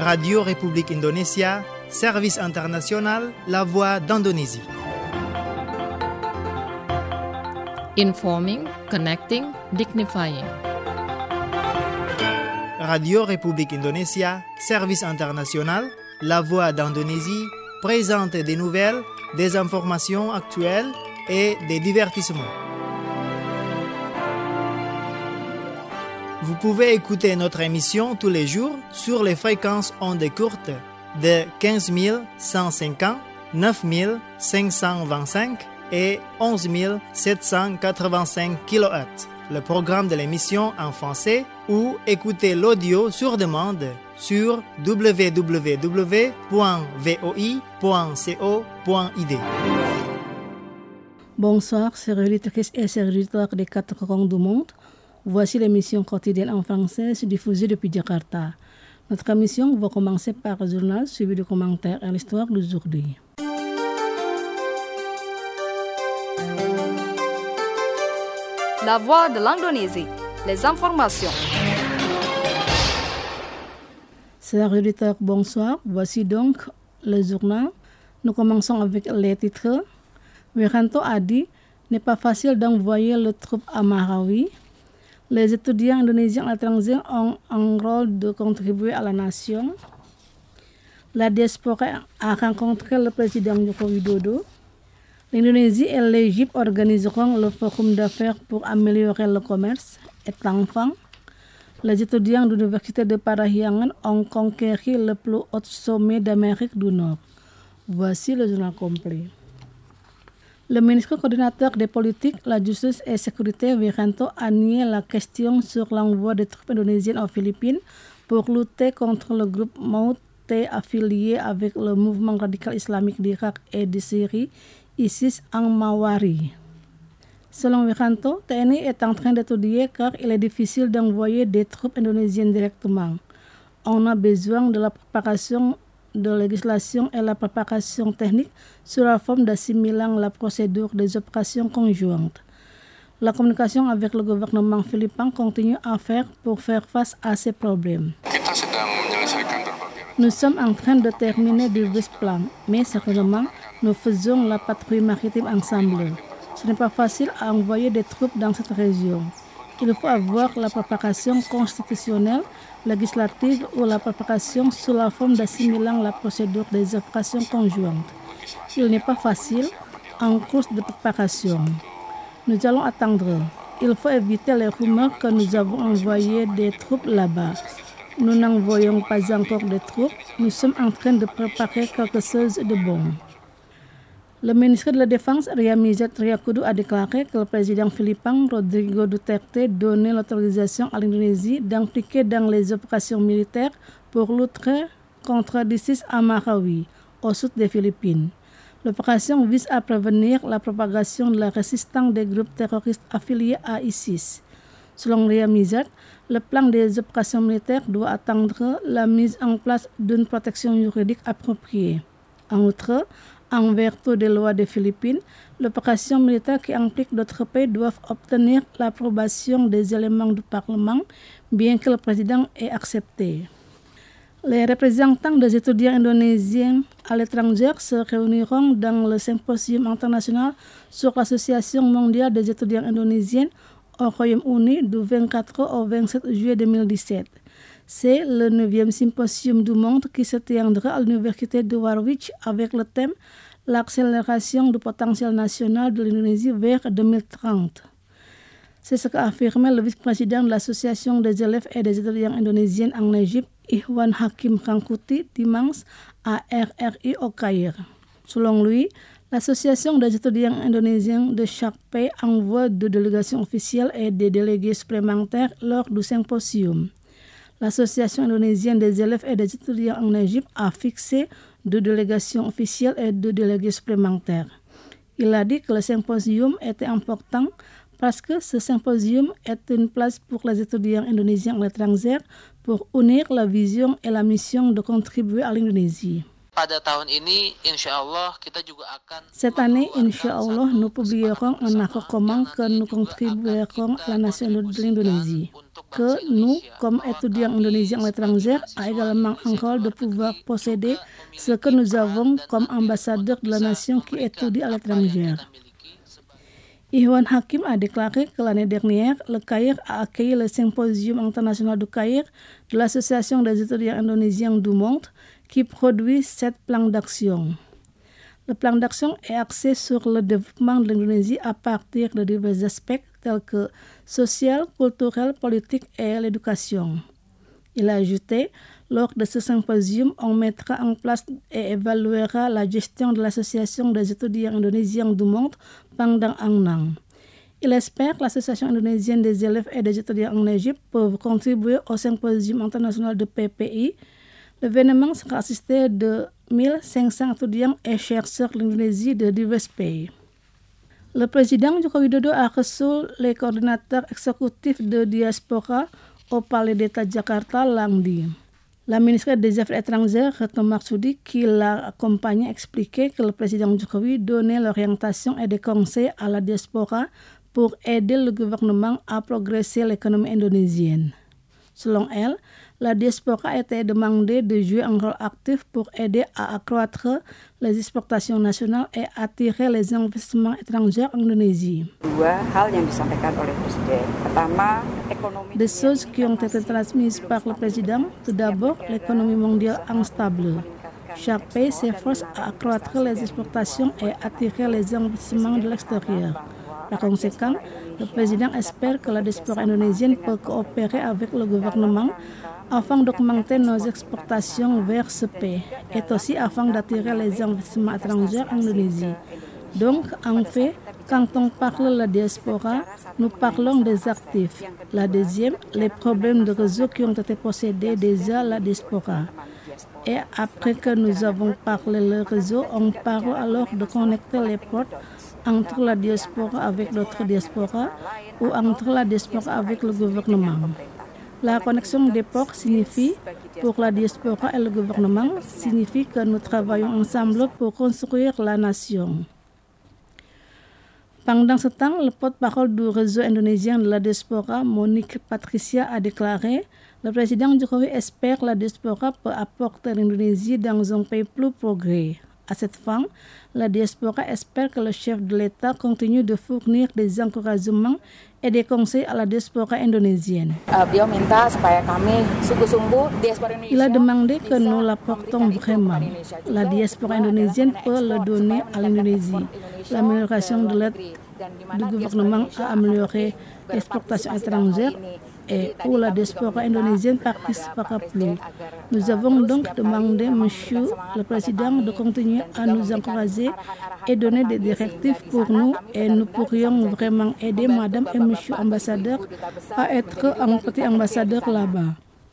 Radio République Indonésia, Service International, La Voix d'Indonésie. Informing, connecting, dignifying. Radio République Indonésia, Service International, La Voix d'Indonésie présente des nouvelles, des informations actuelles et des divertissements. Vous pouvez écouter notre émission tous les jours sur les fréquences ondes courtes de 15 150, 9 525 et 11 785 kHz. Le programme de l'émission en français ou écouter l'audio sur demande sur www.voi.co.id. Bonsoir, chers auditrices et chers auditeurs des quatre coins du monde. Voici l'émission quotidienne en français diffusée depuis Jakarta. Notre émission va commencer par le journal suivi de commentaires à l'histoire d'aujourd'hui. La Voix de l'Indonésie, les informations. Chers auditeurs, bonsoir. Voici donc le journal. Nous commençons avec les titres. Wiranto a dit « N'est pas facile d'envoyer le troupe à Marawi ». Les étudiants indonésiens à l'étranger ont un rôle de contribuer à la nation. La diaspora a rencontré le président Joko Widodo. L'Indonésie et l'Égypte organiseront le forum d'affaires pour améliorer le commerce et l'enfant. Les étudiants de l'Université de Parahyangan ont conquéri le plus haut sommet d'Amérique du Nord. Voici le journal complet. Le ministre coordinateur des politiques, la justice et sécurité, Wiranto, a nié la question sur l'envoi des troupes indonésiennes aux Philippines pour lutter contre le groupe Maute affilié avec le mouvement radical islamique d'Irak et de Syrie, ISIS en Mawari. Selon Wiranto, TNI est en train d'étudier car il est difficile d'envoyer des troupes indonésiennes directement. On a besoin de la préparation de législation et la préparation technique sous la forme d'assimilant la procédure des opérations conjointes. La communication avec le gouvernement philippin continue à faire pour faire face à ces problèmes. Nous sommes en train de terminer de ce plan, mais certainement, nous faisons la patrouille maritime ensemble. Ce n'est pas facile à envoyer des troupes dans cette région. Il faut avoir la préparation constitutionnelle, législative ou la préparation sous la forme d'assimilant la procédure des opérations conjointes. Il n'est pas facile en cours de préparation. Nous allons attendre. Il faut éviter les rumeurs que nous avons envoyé des troupes là-bas. Nous n'envoyons pas encore de troupes. Nous sommes en train de préparer quelque chose de bon. Le ministre de la Défense, Ryamizat Triakudu, a déclaré que le président philippin Rodrigo Duterte donnait l'autorisation à l'Indonésie d'impliquer dans les opérations militaires pour lutter contre l'ISIS à Marawi, au sud des Philippines. L'opération vise à prévenir la propagation de la résistance des groupes terroristes affiliés à ISIS. Selon Ryamizat, le plan des opérations militaires doit attendre la mise en place d'une protection juridique appropriée. En outre, en vertu des lois des Philippines, l'opération militaire qui implique d'autres pays doivent obtenir l'approbation des éléments du Parlement, bien que le président ait accepté. Les représentants des étudiants indonésiens à l'étranger se réuniront dans le symposium international sur l'Association mondiale des étudiants indonésiens au Royaume-Uni du 24 au 27 juillet 2017. C'est le 9e symposium du monde qui se tiendra à l'université de Warwick avec le thème « L'accélération du potentiel national de l'Indonésie vers 2030 ». C'est ce qu'a affirmé le vice-président de l'Association des élèves et des étudiants indonésiens en Égypte, Ihwan Hakim Rangkuti, dimanche à RRI au Caire. Selon lui, l'Association des étudiants indonésiens de chaque pays envoie 2 délégations officielles et des délégués supplémentaires lors du symposium. L'Association indonésienne des élèves et des étudiants en Égypte a fixé 2 délégations officielles et 2 délégués supplémentaires. Il a dit que le symposium était important parce que ce symposium est une place pour les étudiants indonésiens à l'étranger pour unir la vision et la mission de contribuer à l'Indonésie. Cette année, Inch'Allah, nous publierons un accord commun que nous contribuerons à la nation de l'Indonésie. que nous, comme étudiants indonésiens à l'étranger, avons également un rôle de pouvoir posséder ce que nous avons comme ambassadeurs de la nation qui étudie à l'étranger. Ihwan Hakim a déclaré que l'année dernière, le Caire a accueilli le symposium international du Caire de l'Association des étudiants indonésiens du monde qui produit 7 plans d'action. Le plan d'action est axé sur le développement de l'Indonésie à partir de divers aspects tels que social, culturel, politique et l'éducation. Il a ajouté, lors de ce symposium, on mettra en place et évaluera la gestion de l'Association des étudiants indonésiens du monde pendant un an. Il espère que l'Association indonésienne des élèves et des étudiants en Égypte peuvent contribuer au symposium international de PPI. L'événement sera assisté de 1500 étudiants et chercheurs de l'Indonésie de divers pays. Le président Joko Widodo a reçu les coordinateurs exécutifs de diaspora au Palais d'État Jakarta lundi. La ministre des Affaires étrangères, Retno Marsudi, qui l'a accompagné, a expliqué que le président Jokowi donnait l'orientation et des conseils à la diaspora pour aider le gouvernement à progresser l'économie indonésienne. Selon elle, la diaspora a été demandée de jouer un rôle actif pour aider à accroître les exportations nationales et attirer les investissements étrangers en Indonésie. Des choses qui ont été transmises par le président, tout d'abord l'économie mondiale instable. Chaque pays s'efforce à accroître les exportations et attirer les investissements de l'extérieur. Par conséquent, le président espère que la diaspora indonésienne peut coopérer avec le gouvernement afin d'augmenter nos exportations vers ce pays et aussi afin d'attirer les investissements étrangers en Indonésie. Donc, en fait, quand on parle de la diaspora, nous parlons des actifs. La deuxième, les problèmes de réseau qui ont été possédés déjà la diaspora. Et après que nous avons parlé le réseau, on parle alors de connecter les portes entre la diaspora avec d'autres diasporas ou entre la diaspora avec le gouvernement. La connexion des ports signifie, pour la diaspora et le gouvernement, signifie que nous travaillons ensemble pour construire la nation. Pendant ce temps, le porte-parole du réseau indonésien de la diaspora, Monique Patricia, a déclaré « Le président Jokowi espère que la diaspora peut apporter l'Indonésie dans un pays plus progrès ». À cette fin, la diaspora espère que le chef de l'État continue de fournir des encouragements et des conseils à la diaspora indonésienne. Il a demandé que nous l'apportons vraiment. La diaspora indonésienne peut le donner à l'Indonésie. L'amélioration de l'aide du gouvernement a amélioré l'exportation étrangère et où la diaspora indonésienne participera plus. Nous avons donc demandé, Monsieur le Président, de continuer à nous encourager et donner des directives pour nous et nous pourrions vraiment aider Madame et Monsieur ambassadeurs à être un petit ambassadeur là-bas.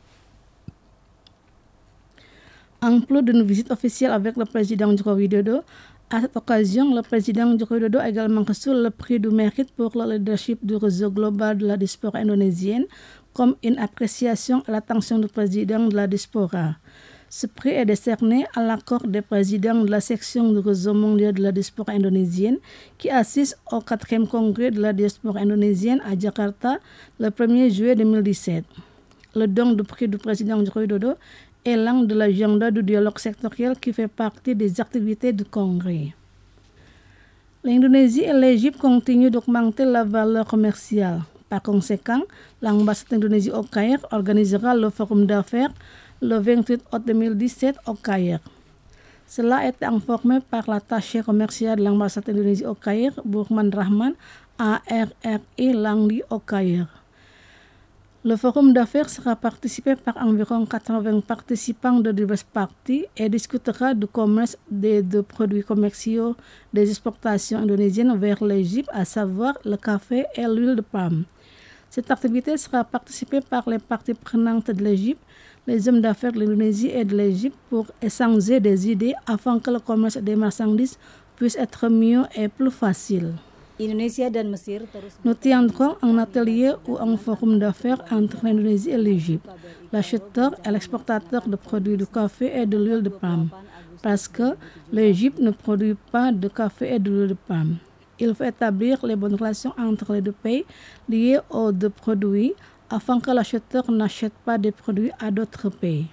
En plus d'une visite officielle avec le président Joko Widodo, à cette occasion, le président Joko Widodo a également reçu le prix du mérite pour le leadership du réseau global de la diaspora indonésienne comme une appréciation à l'attention du président de la diaspora. Ce prix est décerné à l'accord des présidents de la section du réseau mondial de la diaspora indonésienne qui assiste au 4e congrès de la diaspora indonésienne à Jakarta le 1er juillet 2017. Le don du prix du président Joko Widodo est l'un de l'agenda du dialogue sectoriel qui fait partie des activités du Congrès. L'Indonésie et l'Égypte continuent d'augmenter la valeur commerciale. Par conséquent, l'ambassade d'Indonésie au Caire organisera le forum d'affaires le 28 août 2017 au Caire. Cela a été informé par l'attaché commercial de l'ambassade d'Indonésie au Caire, Burman Rahman, à RRI lundi au Caire. Le forum d'affaires sera participé par environ 80 participants de diverses parties et discutera du commerce des deux produits commerciaux des exportations indonésiennes vers l'Égypte, à savoir le café et l'huile de palme. Cette activité sera participée par les parties prenantes de l'Égypte, les hommes d'affaires de l'Indonésie et de l'Égypte pour échanger des idées afin que le commerce des marchandises puisse être mieux et plus facile. Nous tiendrons un atelier ou un forum d'affaires entre l'Indonésie et l'Égypte, l'acheteur et l'exportateur de produits de café et de l'huile de palme, parce que l'Égypte ne produit pas de café et de l'huile de palme. Il faut établir les bonnes relations entre les deux pays liées aux deux produits afin que l'acheteur n'achète pas des produits à d'autres pays.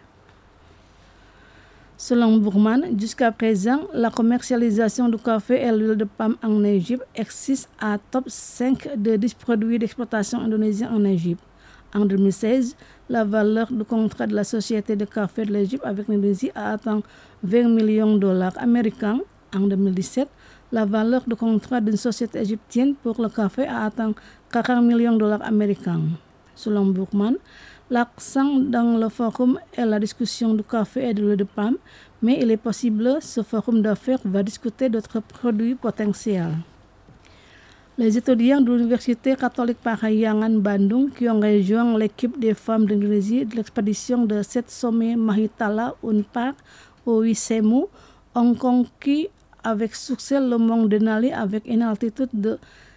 Selon Burman, jusqu'à présent, la commercialisation du café et l'huile de palme en Égypte existe à top 5 de 10 produits d'exportation indonésiens en Égypte. En 2016, la valeur du contrat de la société de café de l'Égypte avec l'Indonésie a atteint 20 millions de dollars américains. En 2017, la valeur du contrat d'une société égyptienne pour le café a atteint 40 millions de dollars américains. Selon Burman, l'accent dans le forum est la discussion du café et de l'huile de palme, mais il est possible que ce forum d'affaires va discuter d'autres produits potentiels. Les étudiants de l'Université catholique Parahyangan Bandung qui ont rejoint l'équipe des femmes d'Indonésie de l'expédition de 7 sommets Mahitala Unpar au Wisemu ont conquis avec succès le mont Denali avec une altitude de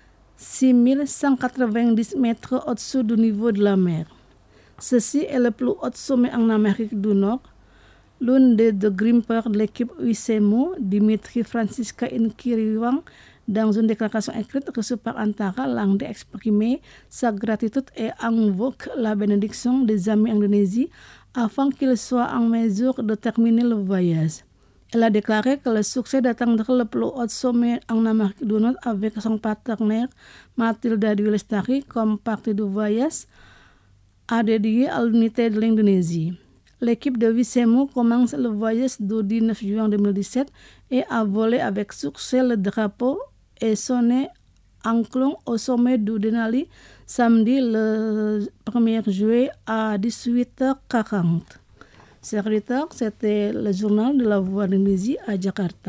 6190 mètres au-dessus du niveau de la mer. Ceci est le plus haut sommet en Amérique du Nord. L'une des deux grimpeurs de l'équipe Wisemu, Dimitri Francisca Inkiriwang, dans une déclaration écrite reçue par Antara, l'Inde exprimé sa gratitude et invoque la bénédiction des amis Indonésie afin qu'ils soient en mesure de terminer le voyage. Elle a déclaré que le succès d'atteindre le plus haut sommet en Amérique du Nord avec son partenaire Matilda Dwi Lestari comme partie du voyage a dédié à l'unité de l'Indonésie. L'équipe de Wisemu commence le voyage du 19 juin 2017 et a volé avec succès le drapeau et sonné angklung au sommet du Denali samedi le 1er juillet à 18h40. Chers auditeurs, c'était le journal de la Voix d'Indonésie à Jakarta.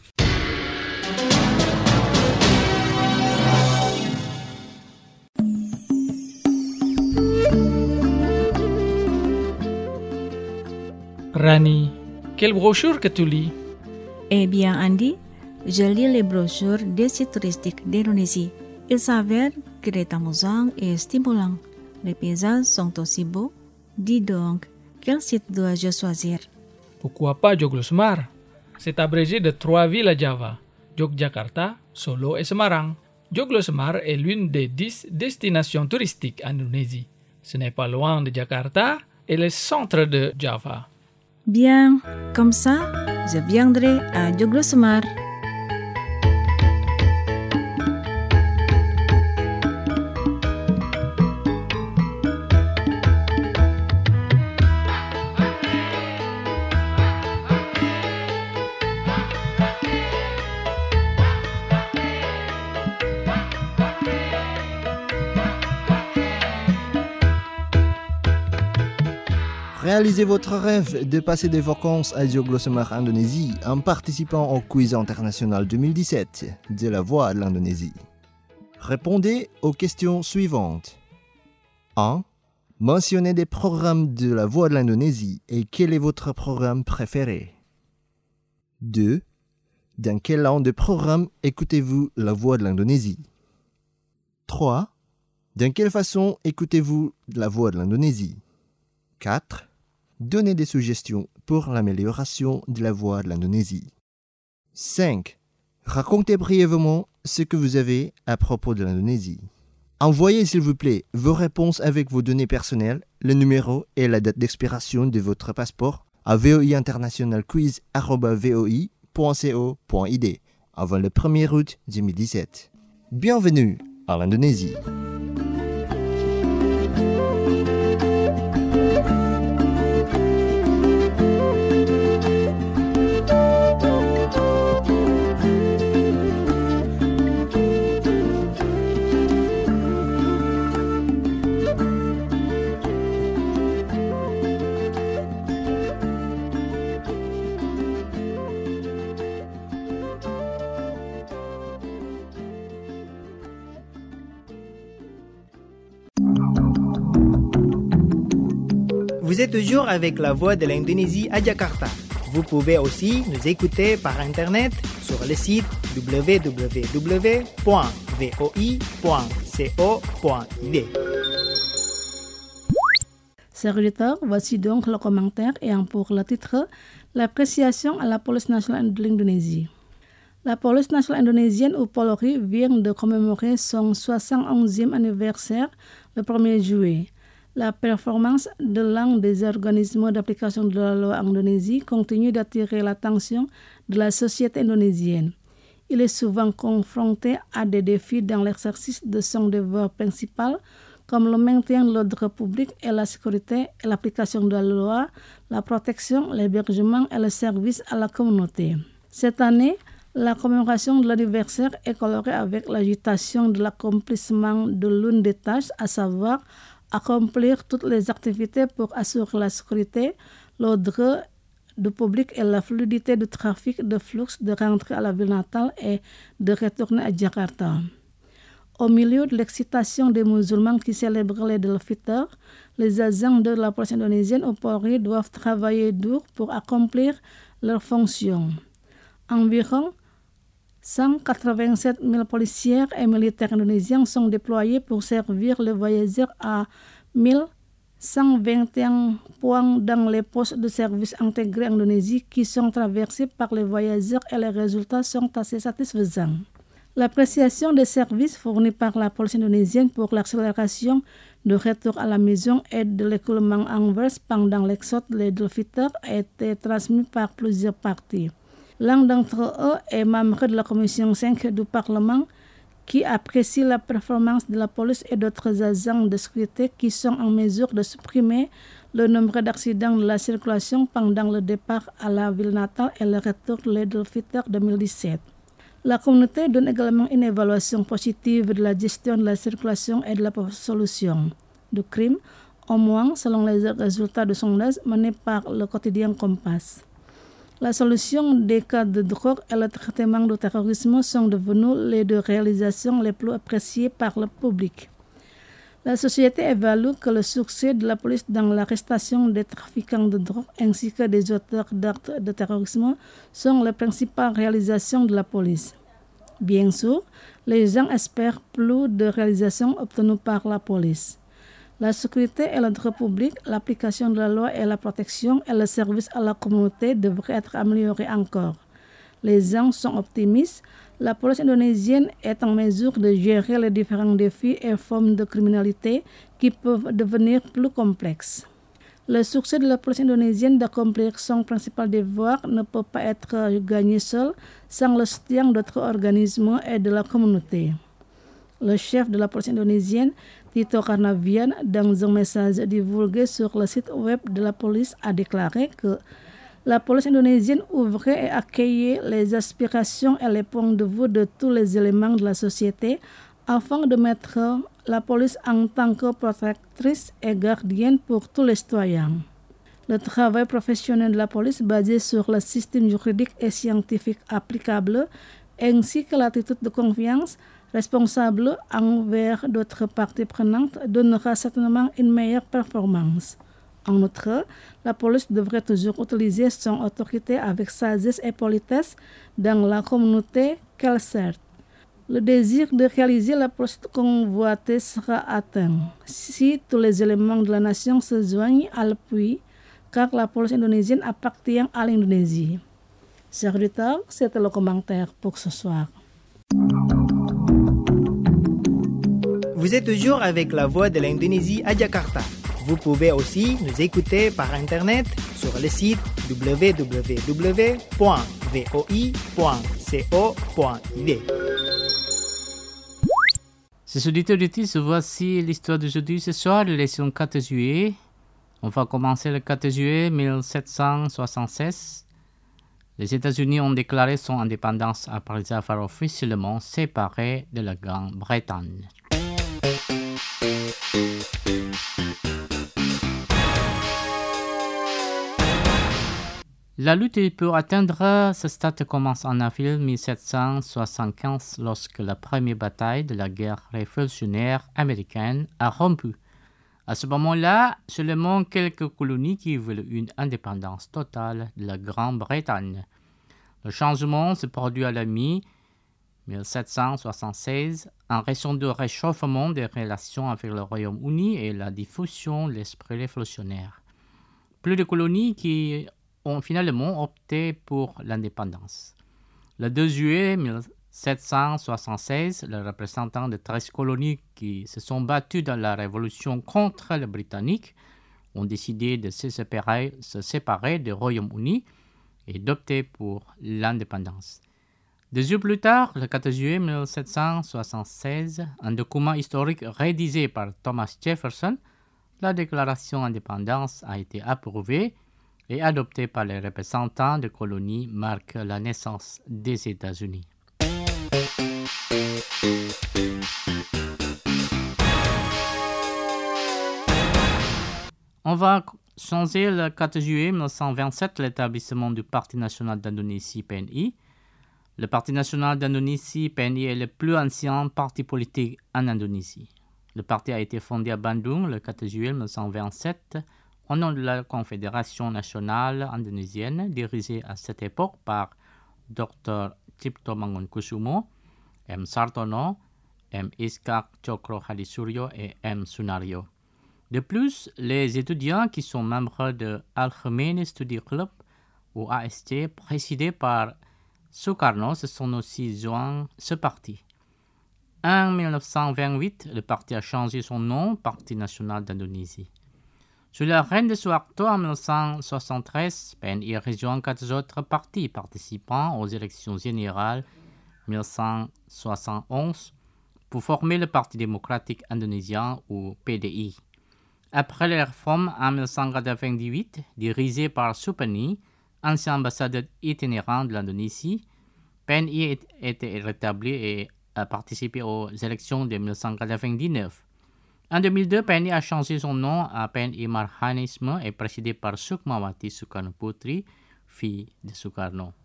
Rani, quelle brochure que tu lis? Eh bien, Andy, je lis les brochures des sites touristiques d'Indonésie. Il s'avère que c'est amusant et stimulant. Les paysages sont aussi beaux. Dis donc, quel site dois-je choisir? Pourquoi pas Joglosemar? C'est abrégé de 3 villes à Java, Yogyakarta, Solo et Semarang. Joglosemar est l'une des 10 destinations touristiques en Indonésie. Ce n'est pas loin de Jakarta et le centre de Java. Bien, comme ça, je viendrai à Joglosemar. Réalisez votre rêve de passer des vacances à Joglosemar, Indonésie, en participant au quiz international 2017 de la Voix de l'Indonésie. Répondez aux questions suivantes. 1. Mentionnez des programmes de la Voix de l'Indonésie et quel est votre programme préféré. 2. Dans quelle langue de programme écoutez-vous la Voix de l'Indonésie. 3. Dans quelle façon écoutez-vous la Voix de l'Indonésie. 4. Donnez des suggestions pour l'amélioration de la voix de l'Indonésie. 5. Racontez brièvement ce que vous avez à propos de l'Indonésie. Envoyez s'il vous plaît vos réponses avec vos données personnelles, le numéro et la date d'expiration de votre passeport à voiinternationalquiz@voi.co.id avant le 1er août 2017. Bienvenue à l'Indonésie. Vous êtes toujours avec la Voix de l'Indonésie à Jakarta. Vous pouvez aussi nous écouter par Internet sur le site www.voi.co.id. Chers auditeurs, voici donc le commentaire ayant pour le titre « L'appréciation à la police nationale de l'Indonésie ». La police nationale indonésienne ou Polri vient de commémorer son 71e anniversaire le 1er juillet. La performance de l'un des organismes d'application de la loi en Indonésie continue d'attirer l'attention de la société indonésienne. Il est souvent confronté à des défis dans l'exercice de son devoir principal, comme le maintien de l'ordre public et la sécurité et l'application de la loi, la protection, l'hébergement et le service à la communauté. Cette année, la commémoration de l'anniversaire est colorée avec l'agitation de l'accomplissement de l'une des tâches, à savoir accomplir toutes les activités pour assurer la sécurité, l'ordre du public et la fluidité du trafic de flux de rentrer à la ville natale et de retourner à Jakarta. Au milieu de l'excitation des musulmans qui célèbrent l'Eid al-Fitr, les agents de la police indonésienne au Polri doivent travailler dur pour accomplir leurs fonctions. Environ 187 000 policiers et militaires indonésiens sont déployés pour servir les voyageurs à 1121 points dans les postes de service intégrés en Indonésie qui sont traversés par les voyageurs et les résultats sont assez satisfaisants. L'appréciation des services fournis par la police indonésienne pour l'accélération du retour à la maison et de l'écoulement inverse pendant l'exode de l'Eid al-Fitr a été transmis par plusieurs partis. L'un d'entre eux est membre de la commission 5 du Parlement qui apprécie la performance de la police et d'autres agents de sécurité qui sont en mesure de supprimer le nombre d'accidents de la circulation pendant le départ à la ville natale et le retour de l'Eid al-Fitr 2017. La communauté donne également une évaluation positive de la gestion de la circulation et de la solution du crime, au moins selon les résultats de sondage menés par le quotidien Kompas. La solution des cas de drogue et le traitement du terrorisme sont devenus les deux réalisations les plus appréciées par le public. La société évalue que le succès de la police dans l'arrestation des trafiquants de drogue ainsi que des auteurs d'actes de terrorisme sont les principales réalisations de la police. Bien sûr, les gens espèrent plus de réalisations obtenues par la police. La sécurité et l'ordre public, l'application de la loi et la protection et le service à la communauté devraient être améliorés encore. Les gens sont optimistes. La police indonésienne est en mesure de gérer les différents défis et formes de criminalité qui peuvent devenir plus complexes. Le succès de la police indonésienne d'accomplir son principal devoir ne peut pas être gagné seul sans le soutien d'autres organismes et de la communauté. Le chef de la police indonésienne, Tito Karnavian, dans un message divulgué sur le site web de la police, a déclaré que la police indonésienne ouvrait et accueillait les aspirations et les points de vue de tous les éléments de la société afin de mettre la police en tant que protectrice et gardienne pour tous les citoyens. Le travail professionnel de la police basé sur le système juridique et scientifique applicable ainsi que l'attitude de confiance responsable envers d'autres parties prenantes donnera certainement une meilleure performance. En outre, la police devrait toujours utiliser son autorité avec sagesse et politesse dans la communauté qu'elle sert. Le désir de réaliser la police convoitée sera atteint si tous les éléments de la nation se joignent à l'appui, car la police indonésienne appartient à l'Indonésie. Chers auditeurs, c'était le commentaire pour ce soir. Vous êtes toujours avec la voix de l'Indonésie à Jakarta. Vous pouvez aussi nous écouter par Internet sur le site www.voi.co.id. Chers auditeurs auditrices, voici l'histoire d'aujourd'hui ce soir, l'élection 4 juillet. On va commencer le 4 juillet 1776. Les États-Unis ont déclaré son indépendance après avoir officiellement séparé de la Grande-Bretagne. La lutte pour atteindre ce stade commence en avril 1775 lorsque la première bataille de la guerre révolutionnaire américaine a rompu. À ce moment-là, seulement quelques colonies qui veulent une indépendance totale de la Grande-Bretagne. Le changement se produit à la mi-1776 en raison du réchauffement des relations avec le Royaume-Uni et la diffusion de l'esprit révolutionnaire. Plus de colonies qui ont finalement opté pour l'indépendance. Le 2 juillet 1776, les représentants de 13 colonies qui se sont battus dans la Révolution contre les Britanniques ont décidé de se séparer du Royaume-Uni et d'opter pour l'indépendance. 2 jours plus tard, le 4 juillet 1776, un document historique rédigé par Thomas Jefferson, la déclaration d'indépendance a été approuvée et adoptée par les représentants des colonies marque la naissance des États-Unis. On va changer le 4 juillet 1927 l'établissement du Parti national d'Indonésie, PNI. Le Parti national d'Indonésie, PNI, est le plus ancien parti politique en Indonésie. Le parti a été fondé à Bandung le 4 juillet 1927 au nom de la Confédération nationale indonésienne, dirigée à cette époque par Dr. Cipto Mangunkusumo, M. Sartono, M. Iskak Cokro Hadisuryo et M. Sunario. De plus, les étudiants qui sont membres de Al-Khmeini Study Club ou AST, présidé par Sukarno, se sont aussi joints ce parti. En 1928, le parti a changé son nom, Parti national d'Indonésie. Sous la règne de Suharto en 1973, PNI rejoint 4 autres partis participant aux élections générales 1971 pour former le Parti démocratique indonésien ou PDI. Après les réformes en 1998, dirigé par Supeni, ancien ambassadeur itinérant de l'Indonésie, PNI a été rétabli et a participé aux élections de 1999. En 2002, PNI a changé son nom à PNI Marhanisme et présidé par Sukmawati Sukarno Putri, fille de Sukarno.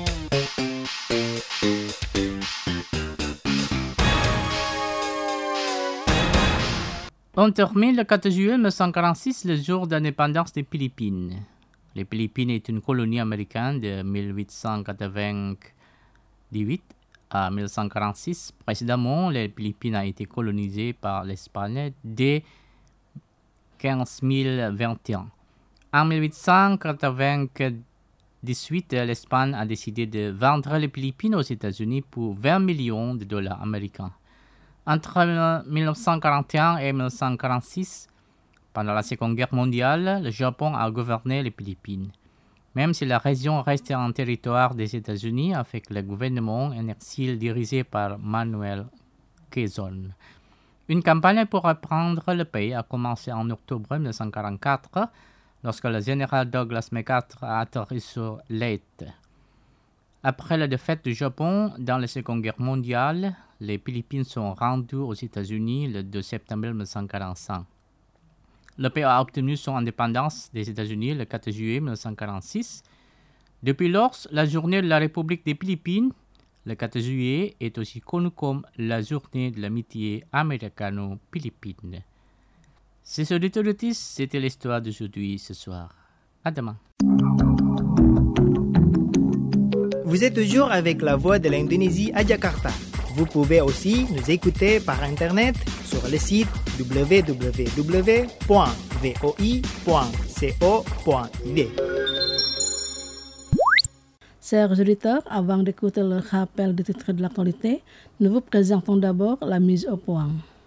On termine le 4 juillet 1946, le jour d'indépendance des Philippines. Les Philippines est une colonie américaine de 1898 à 1946. Précédemment, les Philippines ont été colonisées par l'Espagne dès 1521. En 1898, l'Espagne a décidé de vendre les Philippines aux États-Unis pour 20 millions de dollars américains. Entre 1941 et 1946, pendant la Seconde Guerre mondiale, le Japon a gouverné les Philippines. Même si la région restait un territoire des États-Unis avec le gouvernement en exil dirigé par Manuel Quezon. Une campagne pour reprendre le pays a commencé en octobre 1944, lorsque le général Douglas MacArthur a atterri sur Leyte. Après la défaite du Japon dans la Seconde Guerre mondiale, les Philippines sont rendues aux États-Unis le 2 septembre 1945. Le pays a obtenu son indépendance des États-Unis le 4 juillet 1946. Depuis lors, la journée de la République des Philippines, le 4 juillet, est aussi connue comme la journée de l'amitié américano-philippine. C'est ce auditoritis, c'était l'histoire d'aujourd'hui ce soir. À demain. Vous êtes toujours avec la voix de l'Indonésie à Jakarta. Vous pouvez aussi nous écouter par Internet sur le site www.voi.co.id. Chers auditeurs, avant d'écouter le rappel des titres de l'actualité, nous vous présentons d'abord la mise au point.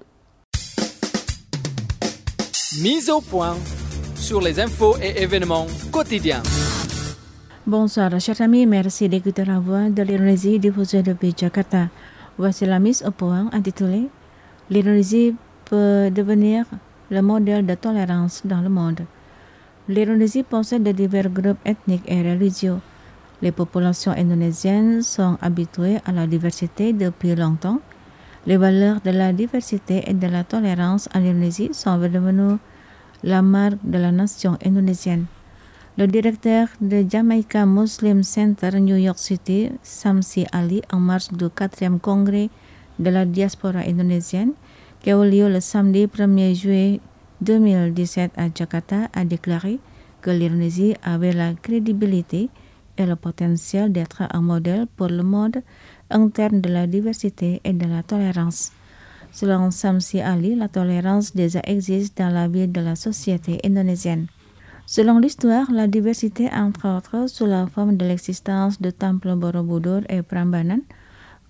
Mise au point sur les infos et événements quotidiens. Bonsoir, chers amis, merci d'écouter la voix de l'Indonésie diffusée depuis Jakarta. Voici la mise au point intitulée « L'Indonésie peut devenir le modèle de tolérance dans le monde ». L'Indonésie possède de divers groupes ethniques et religieux. Les populations indonésiennes sont habituées à la diversité depuis longtemps. Les valeurs de la diversité et de la tolérance en Indonésie sont devenues la marque de la nation indonésienne. Le directeur de Jamaica Muslim Center New York City, Samsi Ali, en marge du 4e congrès de la diaspora indonésienne, qui a eu lieu le samedi 1er juillet 2017 à Jakarta, a déclaré que l'Indonésie avait la crédibilité et le potentiel d'être un modèle pour le monde en termes de la diversité et de la tolérance. Selon Samsi Ali, la tolérance déjà existe dans la vie de la société indonésienne. Selon l'histoire, la diversité, entre autres, sous la forme de l'existence de temples Borobudur et Prambanan,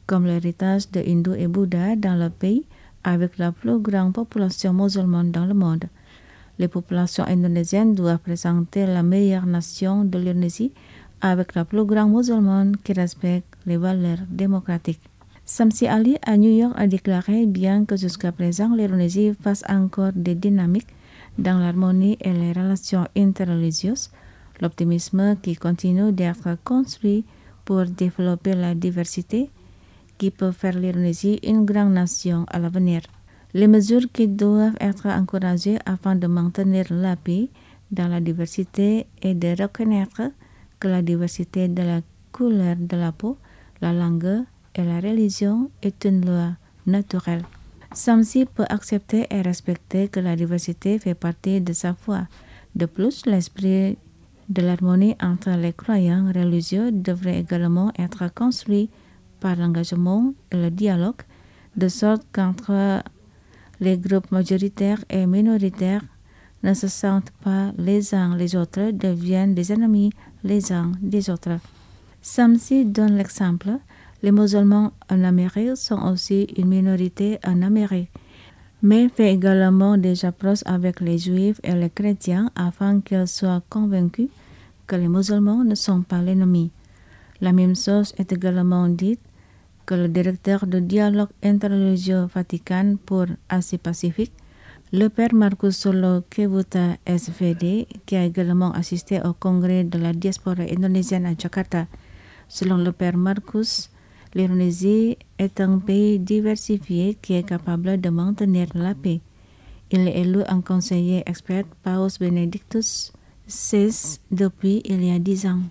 comme l'héritage de hindous et Bouddha dans le pays avec la plus grande population musulmane dans le monde. Les populations indonésiennes doivent présenter la meilleure nation de l'Indonésie avec la plus grande musulmane qui respecte les valeurs démocratiques. Samsi Ali à New York a déclaré bien que jusqu'à présent l'Indonésie fasse encore des dynamiques dans l'harmonie et les relations interreligieuses, l'optimisme qui continue d'être construit pour développer la diversité qui peut faire l'Indonésie une grande nation à l'avenir. Les mesures qui doivent être encouragées afin de maintenir la paix dans la diversité et de reconnaître que la diversité de la couleur de la peau, la langue et la religion est une loi naturelle. Samsi peut accepter et respecter que la diversité fait partie de sa foi. De plus, l'esprit de l'harmonie entre les croyants religieux devrait également être construit par l'engagement et le dialogue, de sorte qu'entre les groupes majoritaires et minoritaires ne se sentent pas les uns les autres, deviennent des ennemis les uns des autres. Samsi donne l'exemple. Les musulmans en Amérique sont aussi une minorité en Amérique, mais fait également des approches avec les juifs et les chrétiens afin qu'ils soient convaincus que les musulmans ne sont pas l'ennemi. La même chose est également dite que le directeur de dialogue interreligieux Vatican pour Asie-Pacifique, le père Marcus Solo Kevuta SVD, qui a également assisté au congrès de la diaspora indonésienne à Jakarta. Selon le père Marcus, l'Indonésie est un pays diversifié qui est capable de maintenir la paix. Il est élu en conseiller expert Paus Benedictus XVI depuis il y a 10 ans.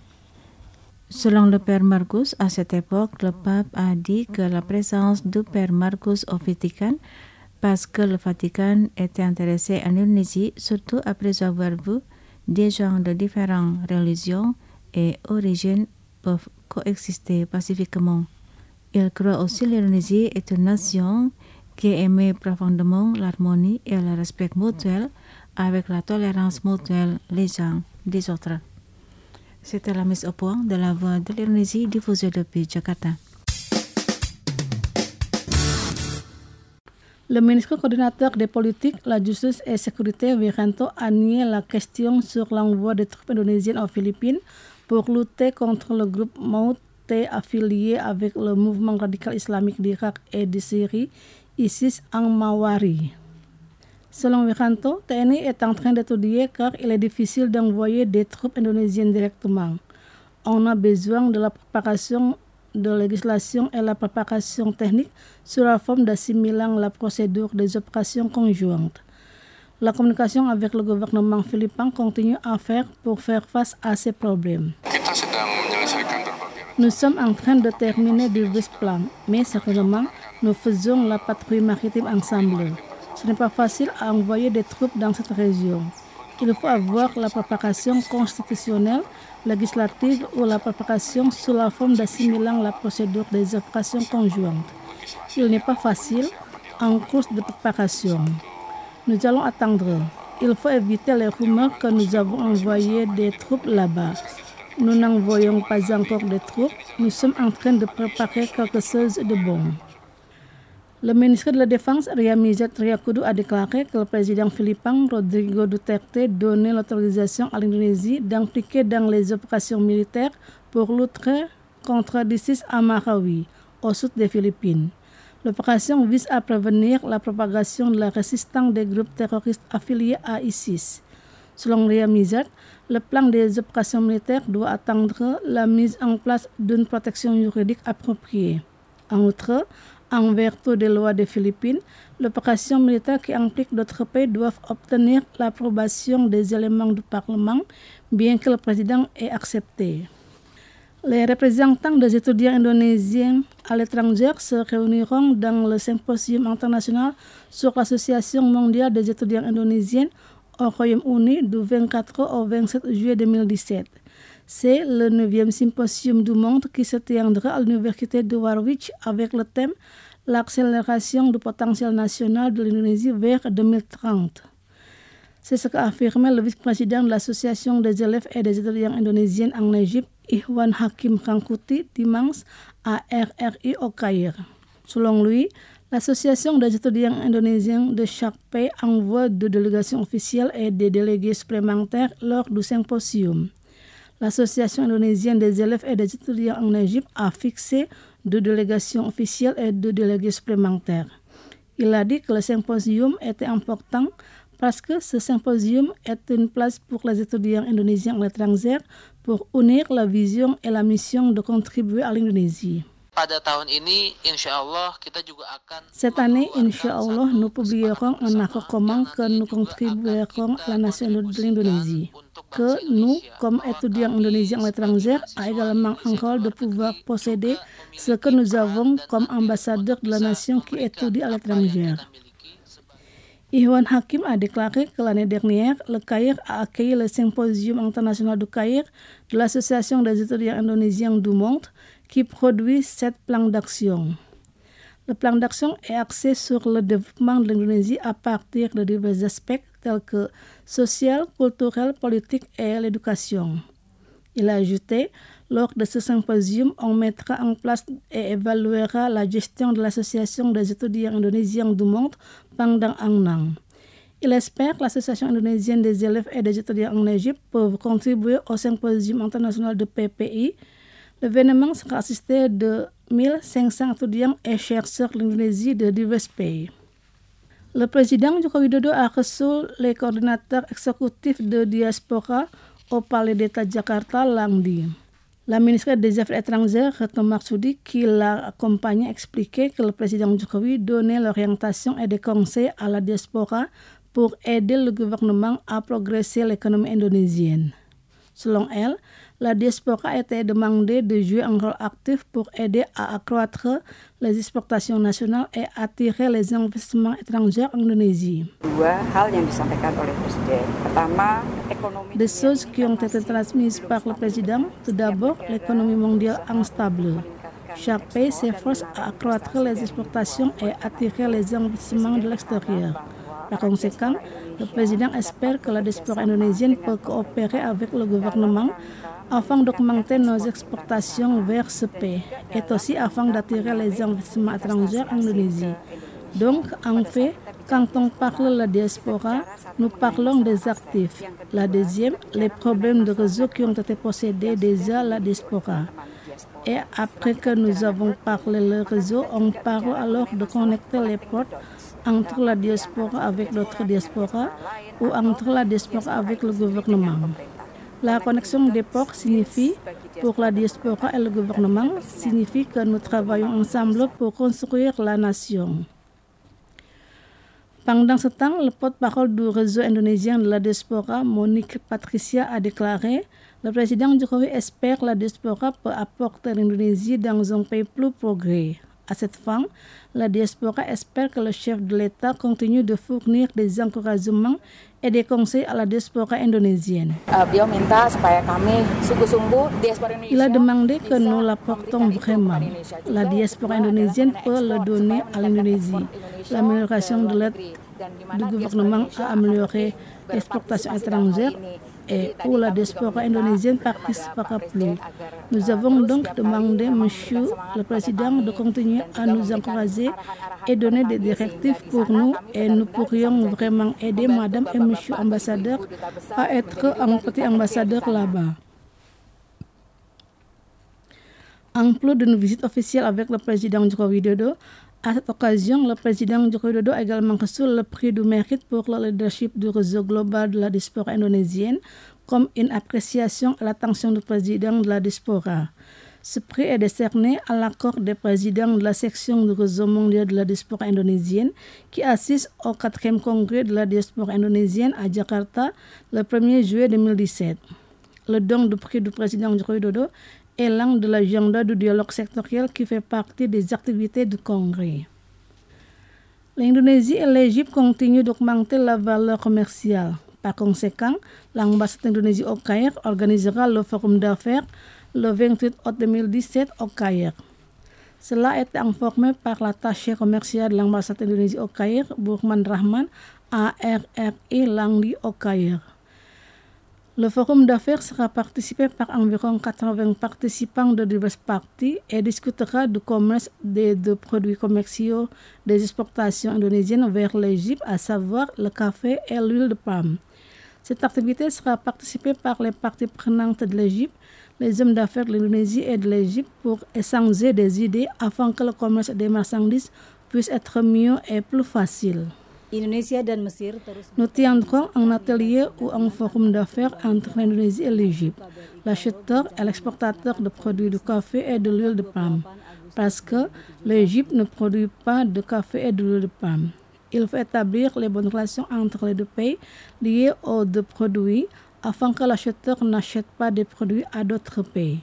Selon le père Marcus, à cette époque, le pape a dit que la présence du père Marcus au Vatican, parce que le Vatican était intéressé en Indonésie, surtout après avoir vu des gens de différentes religions et origines peuvent coexister pacifiquement. Il croit aussi que l'Indonésie est une nation qui aime profondément l'harmonie et le respect mutuel avec la tolérance mutuelle les uns des autres. C'était la mise au point de la voix de l'Indonésie diffusée depuis Jakarta. Le ministre coordinateur des politiques, la justice et sécurité, Wiranto, a nié la question sur l'envoi des troupes indonésiennes aux Philippines pour lutter contre le groupe Maute affilié avec le mouvement radical islamique d'Irak et de Syrie, ISIS en Mawari. Selon Wiranto, TNI est en train d'étudier car il est difficile d'envoyer des troupes indonésiennes directement. On a besoin de la préparation de législation et la préparation technique sur la forme d'assimilant la procédure des opérations conjointes. La communication avec le gouvernement philippin continue à faire pour faire face à ces problèmes. Nous sommes en train de terminer du plan, mais certainement, nous faisons la patrouille maritime ensemble. Ce n'est pas facile à envoyer des troupes dans cette région. Il faut avoir la préparation constitutionnelle, législative ou la préparation sous la forme d'assimilant la procédure des opérations conjointes. Il n'est pas facile en cours de préparation. Nous allons attendre. Il faut éviter les rumeurs que nous avons envoyé des troupes là-bas. Nous n'envoyons pas encore de troupes. Nous sommes en train de préparer quelque chose de bon. Le ministre de la Défense, Ryamizat Triakudu, a déclaré que le président philippin Rodrigo Duterte donnait l'autorisation à l'Indonésie d'impliquer dans les opérations militaires pour lutter contre l'ISIS à Marawi, au sud des Philippines. L'opération vise à prévenir la propagation de la résistance des groupes terroristes affiliés à ISIS. Selon Ryamizat, le plan des opérations militaires doit attendre la mise en place d'une protection juridique appropriée. En outre, en vertu des lois des Philippines, l'opération militaire qui implique d'autres pays doit obtenir l'approbation des éléments du Parlement, bien que le président ait accepté. Les représentants des étudiants indonésiens à l'étranger se réuniront dans le symposium international sur l'Association mondiale des étudiants indonésiens au Royaume-Uni du 24 au 27 juillet 2017. C'est le 9e symposium du monde qui se tiendra à l'université de Warwick avec le thème « L'accélération du potentiel national de l'Indonésie vers 2030 ». C'est ce qu'a affirmé le vice-président de l'Association des élèves et des étudiants indonésiens en Égypte, Ihwan Hakim Rangkuti, dimanche à RRI au Caire. Selon lui, l'Association des étudiants indonésiens de chaque pays envoie 2 délégations officielles et des délégués supplémentaires lors du symposium. L'Association indonésienne des élèves et des étudiants en Égypte a fixé 2 délégations officielles et 2 délégués supplémentaires. Il a dit que le symposium était important parce que ce symposium est une place pour les étudiants indonésiens à l'étranger pour unir la vision et la mission de contribuer à l'Indonésie. Cette année, Inch'Allah, nous publierons un accord commun que nous contribuerons à la nation de l'Indonésie. Que nous, comme étudiants indonésiens à l'étranger, a également un rôle de pouvoir posséder ce que nous avons comme ambassadeurs de la nation qui étudie à l'étranger. Ihwan Hakim a déclaré que l'année dernière, le Caire a accueilli le symposium international du Caire de l'Association des étudiants indonésiens du monde qui produit 7 plans d'action. Le plan d'action est axé sur le développement de l'Indonésie à partir de divers aspects tels que social, culturel, politique et l'éducation. Il a ajouté, lors de ce symposium, on mettra en place et évaluera la gestion de l'Association des étudiants indonésiens du monde pendant un an. Il espère que l'Association indonésienne des élèves et des étudiants en Égypte peuvent contribuer au symposium international de PPI. L'événement sera assisté de 1500 étudiants et chercheurs de l'Indonésie de divers pays. Le président Joko Widodo a reçu les coordinateurs exécutifs de diaspora au Palais d'État Jakarta lundi. La ministre des Affaires étrangères, Retno Marsudi, qui l'a accompagné, a expliqué que le président Jokowi donnait l'orientation et des conseils à la diaspora pour aider le gouvernement à progresser l'économie indonésienne. Selon elle, la diaspora a été demandée de jouer un rôle actif pour aider à accroître les exportations nationales et attirer les investissements étrangers en Indonésie. Des choses qui ont été transmises par le président, tout d'abord l'économie mondiale instable. Chaque pays s'efforce à accroître les exportations et attirer les investissements de l'extérieur. Par conséquent, le président espère que la diaspora indonésienne peut coopérer avec le gouvernement afin d'augmenter nos exportations vers ce pays et aussi afin d'attirer les investissements étrangers en Indonésie. Donc, en fait, quand on parle de la diaspora, nous parlons des actifs. La deuxième, les problèmes de réseau qui ont été possédés déjà à la diaspora. Et après que nous avons parlé le réseau, on parle alors de connecter les portes entre la diaspora avec d'autres diasporas ou entre la diaspora avec le gouvernement. La connexion des ports signifie, pour la diaspora et le gouvernement, signifie que nous travaillons ensemble pour construire la nation. Pendant ce temps, le porte-parole du réseau indonésien de la diaspora, Monique Patricia, a déclaré « Le président Jokowi espère que la diaspora peut apporter l'Indonésie dans un pays plus progrès ». À cette fin, la diaspora espère que le chef de l'État continue de fournir des encouragements et des conseils à la diaspora indonésienne. Il a demandé que nous l'apportons vraiment. La diaspora indonésienne peut le donner à l'Indonésie. L'amélioration de l'aide du gouvernement a amélioré l'exportation étrangère et où la diaspora indonésienne participera plus. Nous avons donc demandé, Monsieur le Président, de continuer à nous encourager et donner des directives pour nous et nous pourrions vraiment aider Madame et Monsieur ambassadeur à être un petit ambassadeur là-bas. En plus d'une visite officielle avec le président Joko Widodo, à cette occasion, le président Joko Widodo a également reçu le prix du mérite pour le leadership du réseau global de la diaspora indonésienne comme une appréciation à l'attention du président de la diaspora. Ce prix est décerné à l'accord des présidents de la section du réseau mondial de la diaspora indonésienne qui assiste au 4e congrès de la diaspora indonésienne à Jakarta le 1er juillet 2017. Le don du prix du président Joko Widodo est l'un de l'agenda du dialogue sectoriel qui fait partie des activités du congrès. L'Indonésie et l'Égypte continuent d'augmenter la valeur commerciale. Par conséquent, l'ambassade d'Indonésie au Caire organisera le forum d'affaires le 28 août 2017 au Caire. Cela a été informé par l'attaché commercial de l'ambassade d'Indonésie au Caire, Burman Rahman, ARRI Langdi au Caire. Le forum d'affaires sera participé par environ 80 participants de diverses parties et discutera du commerce de produits commerciaux des exportations indonésiennes vers l'Égypte, à savoir le café et l'huile de palme. Cette activité sera participée par les parties prenantes de l'Égypte, les hommes d'affaires de l'Indonésie et de l'Égypte pour échanger des idées afin que le commerce des marchandises puisse être mieux et plus facile. Nous tiendrons un atelier ou un forum d'affaires entre l'Indonésie et l'Égypte, l'acheteur et l'exportateur de produits de café et de l'huile de palme, parce que l'Égypte ne produit pas de café et de l'huile de palme. Il faut établir les bonnes relations entre les deux pays liés aux deux produits afin que l'acheteur n'achète pas des produits à d'autres pays.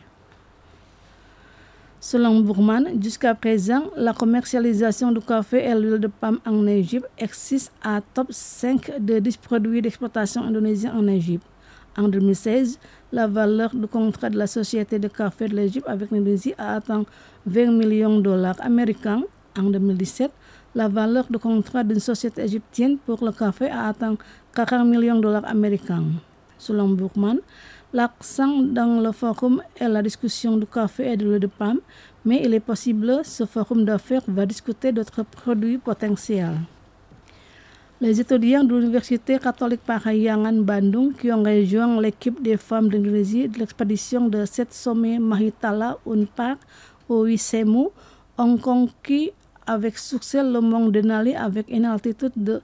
Selon Burman, jusqu'à présent, la commercialisation du café et l'huile de palme en Égypte existe à top 5 de 10 produits d'exportation indonésiens en Égypte. En 2016, la valeur du contrat de la société de café de l'Égypte avec l'Indonésie a atteint 20 millions de dollars américains. En 2017, la valeur du contrat d'une société égyptienne pour le café a atteint 40 millions de dollars américains. Selon Burman, l'accent dans le forum est la discussion du café et de l'huile de palme, mais il est possible que ce forum d'affaires va discuter d'autres produits potentiels. Les étudiants de l'Université catholique Parahyangan Bandung qui ont rejoint l'équipe des femmes d'Indonésie de l'expédition de 7 sommets Mahitala Unpar au Wisemu ont conquis avec succès le mont Denali avec une altitude de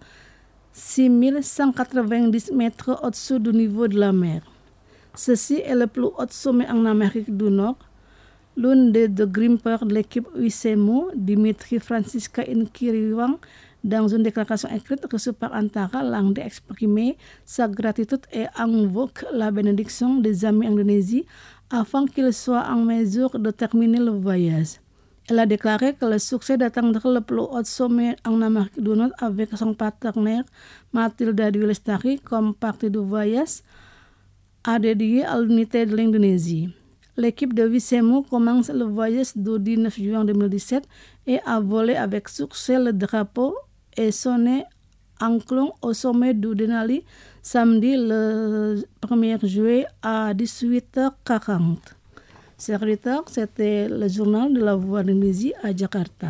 6190 mètres au-dessus du niveau de la mer. Ceci est le plus haut sommet en Amérique du Nord. L'un des deux grimpeurs de l'équipe Wisemu, Dimitri Francisca Inkiriwang, dans une déclaration écrite reçue par Antara, Langdi exprimé sa gratitude et invoque la bénédiction des amis Indonésie afin qu'ils soient en mesure de terminer le voyage. Elle a déclaré que le succès d'atteindre le plus haut sommet en Amérique du Nord avec son partenaire Matilda Dwi Lestari comme partie du voyage a dédié à l'unité de l'Indonésie. L'équipe de Wisemu commence le voyage du 19 juin 2017 et a volé avec succès le drapeau et sonné en clown au sommet du Denali samedi le 1er juillet à 18h40. Chers auditeurs, c'était le journal de la Voix d'Indonésie à Jakarta.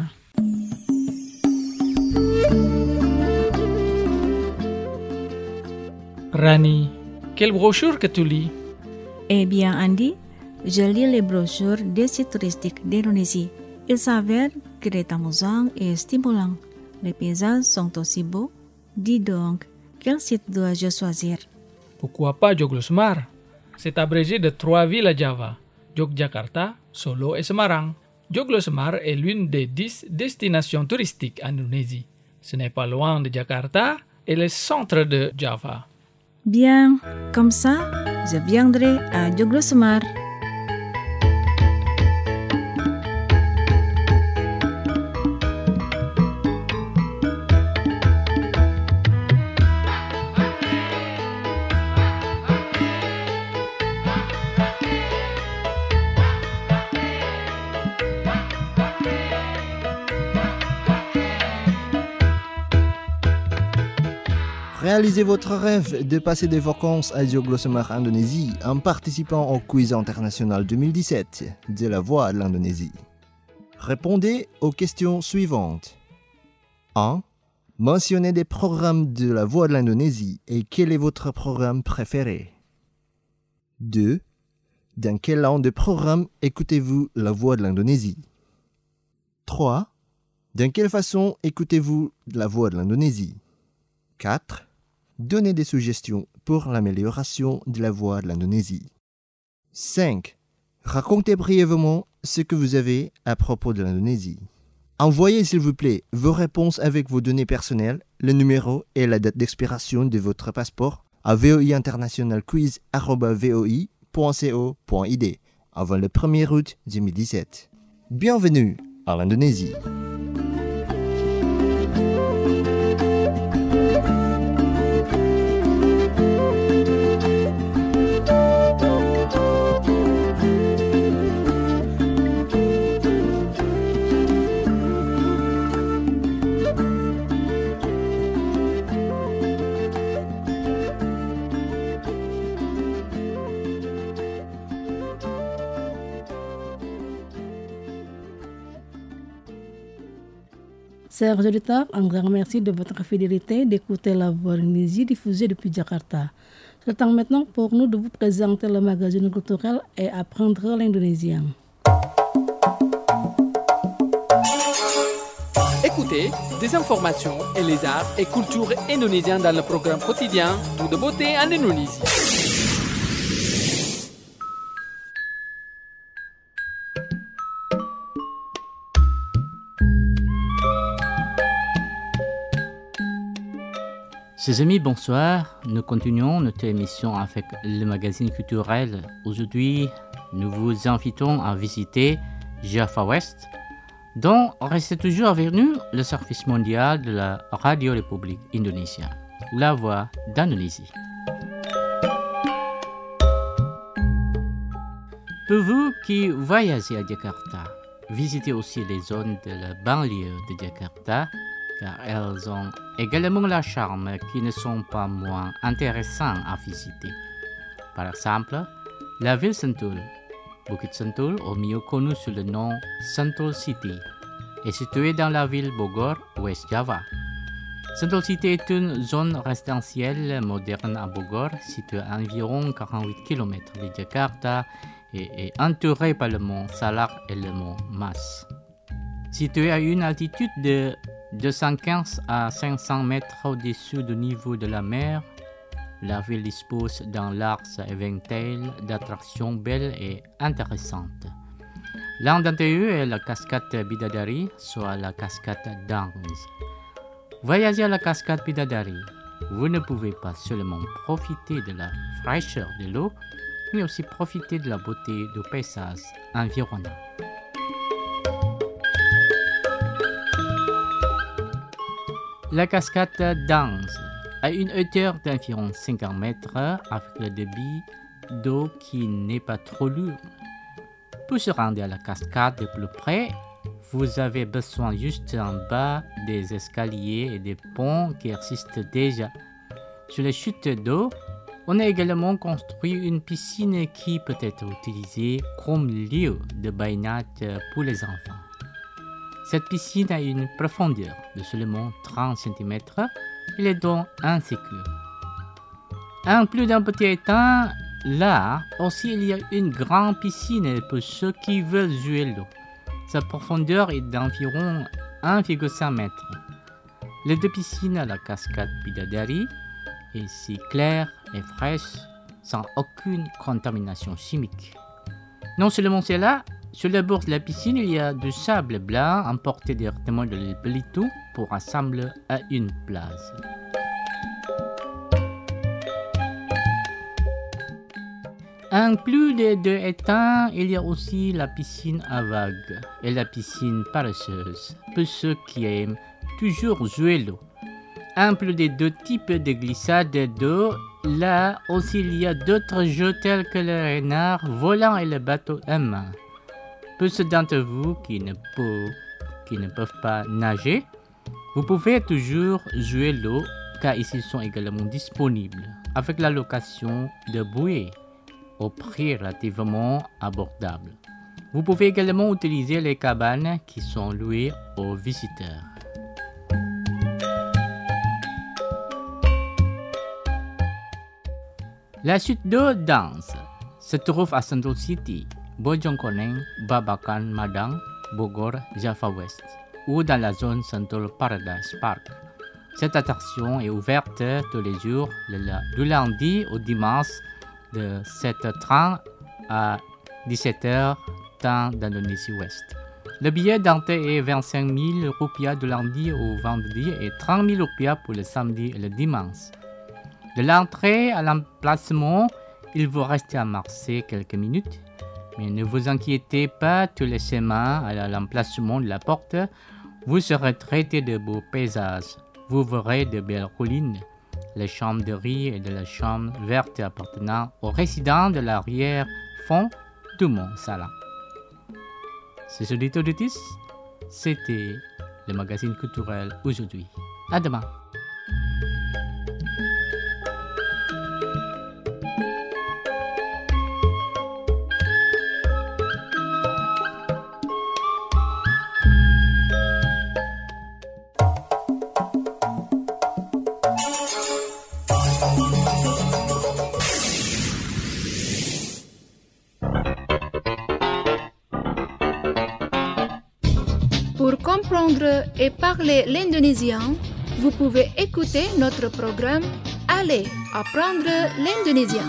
Rani, quelle brochure que tu lis? Eh bien, Andy, je lis les brochures des sites touristiques d'Indonésie. Il s'avère que les amusant et stimulant. Les paysages sont aussi beaux. Dis donc, quel site dois-je choisir? Pourquoi pas Joglo Semar? C'est abrégé de 3 villes à Java, Yogyakarta, Solo et Semarang. Joglo Semar est l'une des 10 destinations touristiques en Indonésie. Ce n'est pas loin de Jakarta et le centre de Java. Bien, comme ça, je viendrai à Joglo Semar. Réalisez votre rêve de passer des vacances à Joglo Semar, Indonésie, en participant au quiz international 2017 de la Voix de l'Indonésie. Répondez aux questions suivantes. 1. Mentionnez des programmes de la Voix de l'Indonésie et quel est votre programme préféré. 2. Dans quel an de programme écoutez-vous la Voix de l'Indonésie. 3. Dans quelle façon écoutez-vous la Voix de l'Indonésie. 4. Donnez des suggestions pour l'amélioration de la voix de l'Indonésie. 5. Racontez brièvement ce que vous avez à propos de l'Indonésie. Envoyez s'il vous plaît vos réponses avec vos données personnelles, le numéro et la date d'expiration de votre passeport à voiinternationalquiz@voi.co.id avant le 1er août 2017. Bienvenue à l'Indonésie. Chers auditeurs, un grand merci de votre fidélité d'écouter la voix d'Indonésie diffusée depuis Jakarta. C'est le temps maintenant pour nous de vous présenter le magazine culturel et apprendre l'indonésien. Écoutez des informations et les arts et cultures indonésiens dans le programme quotidien Tout de beauté en Indonésie. Chers amis, bonsoir. Nous continuons notre émission avec le magazine culturel. Aujourd'hui, nous vous invitons à visiter Java West, dont reste toujours avec nous le service mondial de la Radio République Indonésie, la voix d'Indonésie. Pour vous qui voyagez à Jakarta, visitez aussi les zones de la banlieue de Jakarta, car elles ont également la charme qui ne sont pas moins intéressants à visiter. Par exemple, la ville Sentul, Bukit Sentul, au mieux connu sous le nom Sentul City, est située dans la ville Bogor, West Java. Sentul City est une zone résidentielle moderne à Bogor, située à environ 48 km de Jakarta et est entourée par le mont Salak et le mont Mas. Située à une altitude de 215 à 500 mètres au-dessus du niveau de la mer, la ville dispose d'un large éventail d'attractions belles et intéressantes. L'un d'entre eux est la cascade Bidadari, soit la cascade Dangs. Voyager à la cascade Bidadari, vous ne pouvez pas seulement profiter de la fraîcheur de l'eau, mais aussi profiter de la beauté du paysage environnant. La cascade Dangs a une hauteur d'environ 50 mètres avec le débit d'eau qui n'est pas trop lourd. Pour se rendre à la cascade de plus près, vous avez besoin juste en bas des escaliers et des ponts qui existent déjà. Sur les chutes d'eau, on a également construit une piscine qui peut être utilisée comme lieu de baignade pour les enfants. Cette piscine a une profondeur de seulement 30 cm. Elle est donc insécure. En plus d'un petit étang, là aussi il y a une grande piscine pour ceux qui veulent jouer l'eau. Sa profondeur est d'environ 1,5 m. Les deux piscines à la cascade Bidadari est si claire et fraîche, sans aucune contamination chimique. Non seulement cela, sur le bord de la piscine, il y a du sable blanc emporté directement de l'île Belitung pour assembler à une place. En plus des deux étangs, il y a aussi la piscine à vagues et la piscine paresseuse, pour ceux qui aiment toujours jouer l'eau. En plus des deux types de glissade d'eau, là aussi il y a d'autres jeux tels que le renard volant et le bateau à main. Pour ceux d'entre vous qui ne peuvent pas nager, vous pouvez toujours jouer l'eau car ici sont également disponibles avec la location de bouées au prix relativement abordable. Vous pouvez également utiliser les cabanes qui sont louées aux visiteurs. La chute d'eau Dangs se trouve à Sentul City, Bojongkoneng, Babakan, Madang, Bogor, Java West, ou dans la zone Sentul Paradise Park. Cette attraction est ouverte tous les jours, du lundi au dimanche, de 7h30 à 17h, temps d'Indonésie Ouest. Le billet d'entrée est 25 000 rupiah du lundi au vendredi et 30 000 rupiah pour le samedi et le dimanche. De l'entrée à l'emplacement, il vous reste à marcher quelques minutes. Mais ne vous inquiétez pas, tous les chemins à l'emplacement de la porte, vous serez traité de beaux paysages. Vous verrez de belles collines, les champs de riz et de la chambre verte appartenant aux résidents de l'arrière-fond du mont Salak. C'est auditeurs de TIS, c'était le magazine culturel aujourd'hui. À demain. comprendre et parler l'indonésien, vous pouvez écouter notre programme Allez apprendre l'indonésien.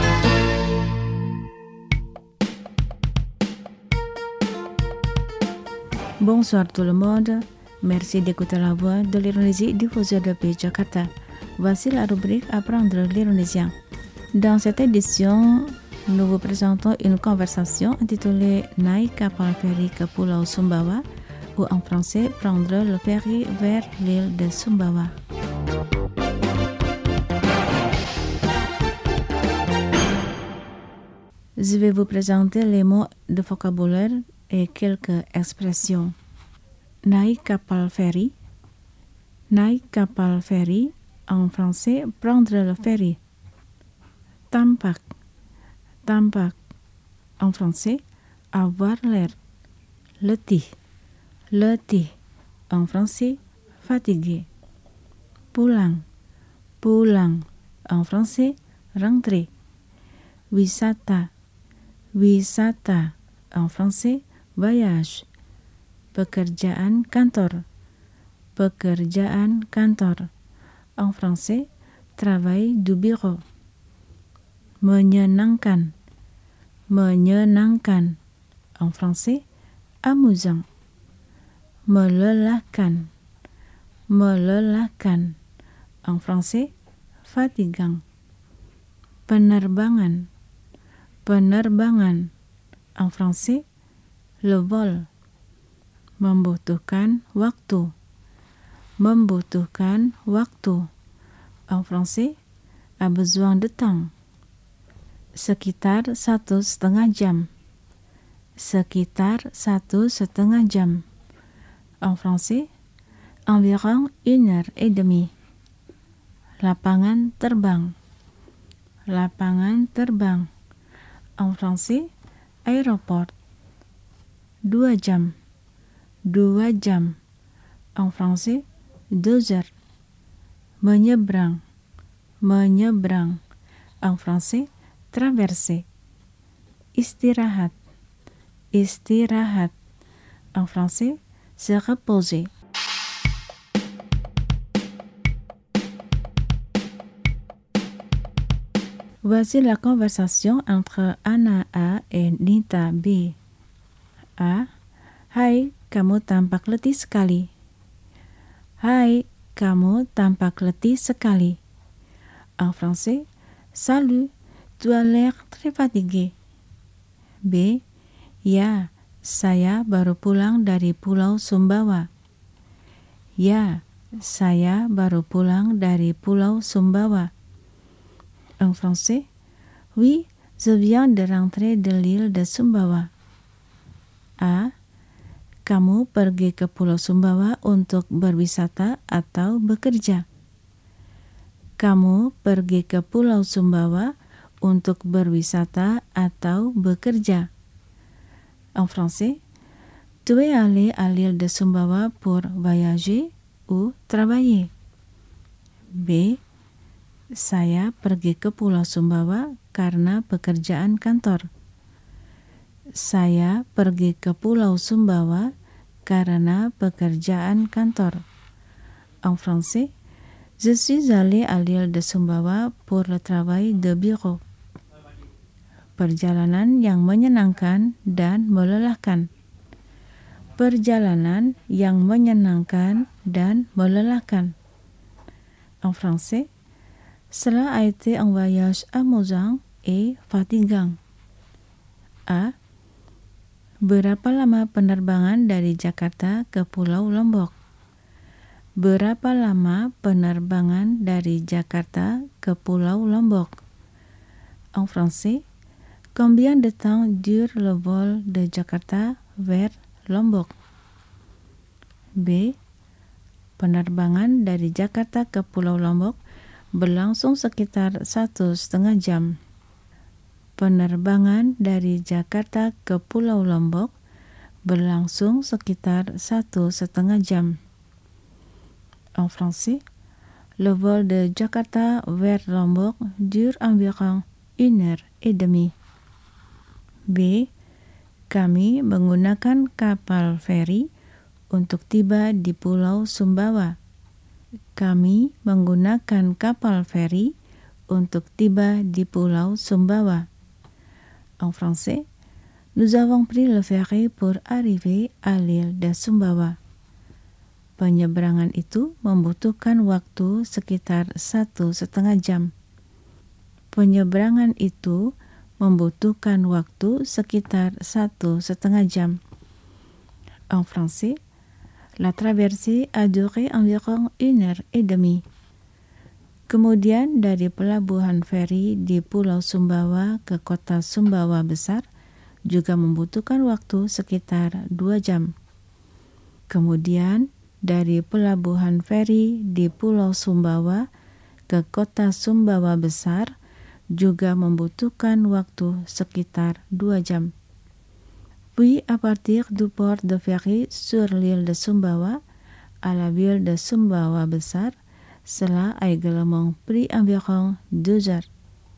Bonsoir tout le monde. Merci d'écouter la voix de l'Indonésie diffusée depuis Jakarta. Voici la rubrique Apprendre l'indonésien. Dans cette édition, nous vous présentons une conversation intitulée Naik kapal feri ke Pulau Sumbawa ou en français prendre le ferry vers l'île de Sumbawa. Je vais vous présenter les mots de vocabulaire et quelques expressions. Naik kapal feri. Naik kapal feri, en français, prendre le ferry. Tampak. Tampak, en français, avoir l'air. Letih. Letih, en français, fatigué. Pulang. Pulang, en français, rentrer. Wisata. Wisata, en français, voyage. Pekerjaan kantor. Pekerjaan kantor, en français, travail du bureau. Menyenangkan. Menyenangkan, en français, amusant. Melelahkan. Melelahkan, en français, fatigant. Penerbangan. Penerbangan, en français, le vol. Membutuhkan waktu. Membutuhkan waktu, en français, a besoin de temps. Sekitar 1,5 jam. Sekitar 1,5 jam, en français, environ 1h30. Lapangan terbang. Lapangan terbang, en français, aéroport. 2 jam. 2 jam, en français, 2 heures. Menyeberang. Menyeberang, en français, traverser. Istirahat. Istirahat, en français, se reposer. Voici la conversation entre Ana A et Nita B. A. Hai, kamu tampak letih sekali. Hai, kamu tampak letih sekali. En français, salut, tu as l'air très fatigué. B. Ya, saya baru pulang dari Pulau Sumbawa. Ya, saya baru pulang dari Pulau Sumbawa. En français, oui, je viens de rentrer de l'île de Sumbawa. A. Kamu pergi ke Pulau Sumbawa untuk berwisata atau bekerja? Kamu pergi ke Pulau Sumbawa untuk berwisata atau bekerja? En français, tu es allé à l'île de Sumbawa pour voyager ou travailler? B. Saya pergi ke Pulau Sumbawa karena pekerjaan kantor. Saya pergi ke Pulau Sumbawa karena pekerjaan kantor. En français, je suis allé à l'île de Sumbawa pour le travail de bureau. Perjalanan yang menyenangkan dan melelahkan. Perjalanan yang menyenangkan dan melelahkan. En français, cela a été un voyage amusant et fatigant. A. Berapa lama penerbangan dari Jakarta ke Pulau Lombok? Berapa lama penerbangan dari Jakarta ke Pulau Lombok? En français, combien de temps dure le vol de Jakarta vers Lombok? B. Penerbangan dari Jakarta ke Pulau Lombok berlangsung sekitar 1,5 jam. Penerbangan dari Jakarta ke Pulau Lombok berlangsung sekitar 1,5 jam. En français, le vol de Jakarta vers Lombok dure environ 1h30. B. Kami menggunakan kapal feri untuk tiba di Pulau Sumbawa. Kami menggunakan kapal feri untuk tiba di Pulau Sumbawa. En français, nous avons pris le ferry pour arriver à l'île de Sumbawa. Penyeberangan itu membutuhkan waktu sekitar 1,5 jam. Penyeberangan itu membutuhkan waktu sekitar 1,5 jam. En français, la traversée a duré environ 1h30. Kemudian dari pelabuhan feri di Pulau Sumbawa ke kota Sumbawa besar juga membutuhkan waktu sekitar 2 jam. Kemudian dari pelabuhan feri di Pulau Sumbawa ke kota Sumbawa besar juga membutuhkan waktu sekitar 2 jam. Puis à partir du port de ferry sur l'île de Sumbawa à la ville de Sumbawa besar, cela a également pris environ 2 heures.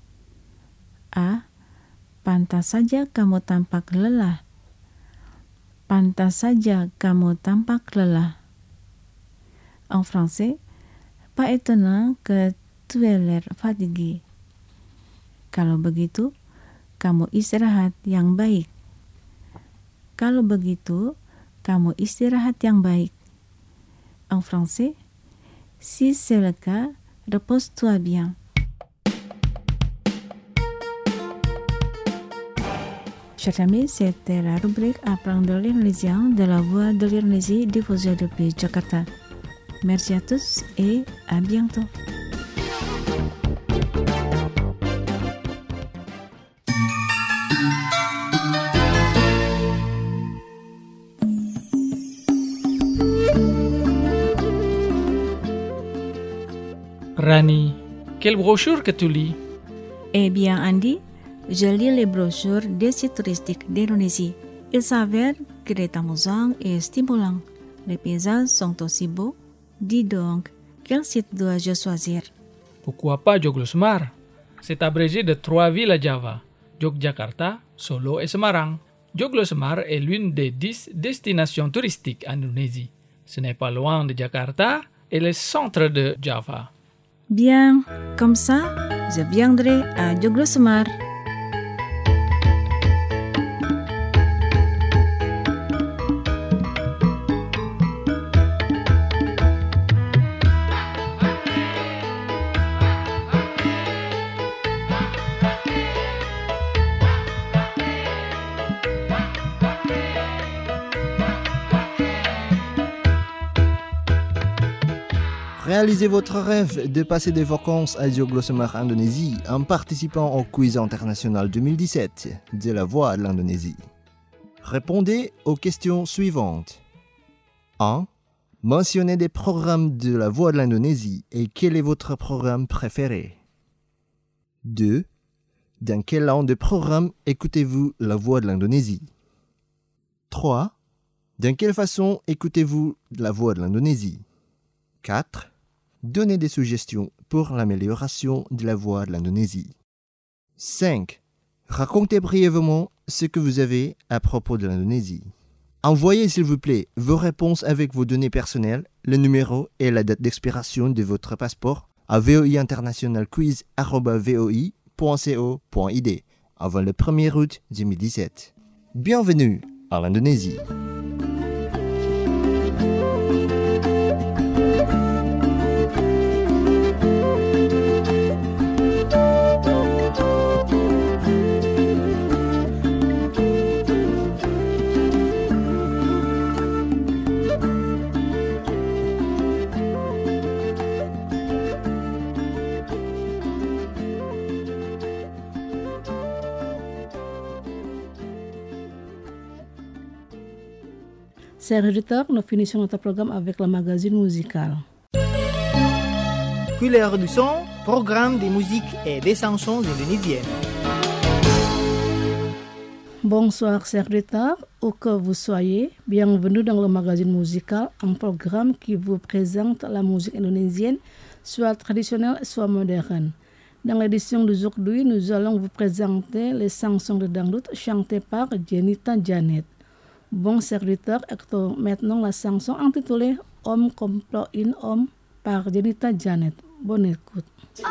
Pantas saja kamu tampak lelah. Pantas saja kamu tampak lelah. En français, pas étonnant que tu aies l'air fatigué. Kalau begitu, kamu istirahat yang baik. Kalau begitu, kamu istirahat yang baik. En français, si c'est le cas, repose-toi bien. Chers amis, c'était la rubrique Apprendre l'indonésien de la voix de l'Indonésie diffusée depuis Jakarta. Merci à tous et à bientôt. Rani, quelle brochure que tu lis? Eh bien, Andy, je lis les brochures des sites touristiques d'Indonésie. Il s'avère que les amusants et stimulants. Les paysages sont aussi beaux. Dis donc, quel site dois-je choisir? Pourquoi pas Joglosemar? C'est abrégé de 3 villes à Java, Yogyakarta, Solo et Semarang. Joglosemar est l'une des 10 destinations touristiques en Indonésie. Ce n'est pas loin de Jakarta et le centre de Java. Bien, comme ça, je viendrai à Joglosemar. Réalisez votre rêve de passer des vacances à Joglosemar, Indonésie, en participant au quiz international 2017 de la Voix de l'Indonésie. Répondez aux questions suivantes. 1. Mentionnez des programmes de la Voix de l'Indonésie et quel est votre programme préféré. 2. Dans quel genre de programme écoutez-vous la Voix de l'Indonésie. 3. Dans quelle façon écoutez-vous la Voix de l'Indonésie. 4. Donnez des suggestions pour l'amélioration de la voix de l'Indonésie. 5. Racontez brièvement ce que vous avez à propos de l'Indonésie. Envoyez s'il vous plaît vos réponses avec vos données personnelles, le numéro et la date d'expiration de votre passeport à voiinternationalquiz@voi.co.id avant le 1er août 2017. Bienvenue à l'Indonésie. Chers auditeurs, nous finissons notre programme avec le magazine musical. Couleur du son, programme de musique et des chansons indonésiennes. Bonsoir chers auditeurs, où que vous soyez, bienvenue dans le magazine musical, un programme qui vous présente la musique indonésienne, soit traditionnelle, soit moderne. Dans l'édition d'aujourd'hui, nous allons vous présenter les chansons de dangdut chantées par Jenita Janet. Bon serviteur écoutons maintenant la chanson intitulée Om Komplo In Om par Janita Janet. Bonne écoute.